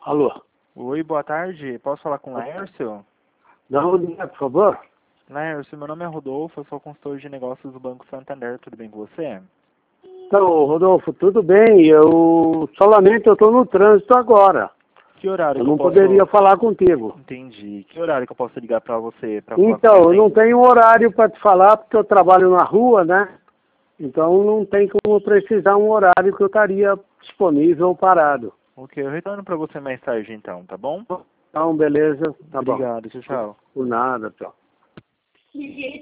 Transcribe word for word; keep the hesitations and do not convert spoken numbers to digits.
Alô? Oi, boa tarde. Posso falar com o Laércio? Dá um dia, por favor. Laércio, meu nome é Rodolfo, eu sou consultor de negócios do Banco Santander. Tudo bem com você? Então, Rodolfo, tudo bem? Eu solamente eu estou no trânsito agora. Que horário Eu que eu não posso... poderia falar contigo. Entendi. Que horário que eu posso ligar para você? Pra falar Então, com eu não você? tenho horário para te falar porque eu trabalho na rua, né? Então não tem como precisar um horário que eu estaria disponível ou parado. Ok, eu retorno para você mais tarde então, tá bom? Então, beleza, tá bom. Obrigado, tchau, tchau. Por nada, tchau.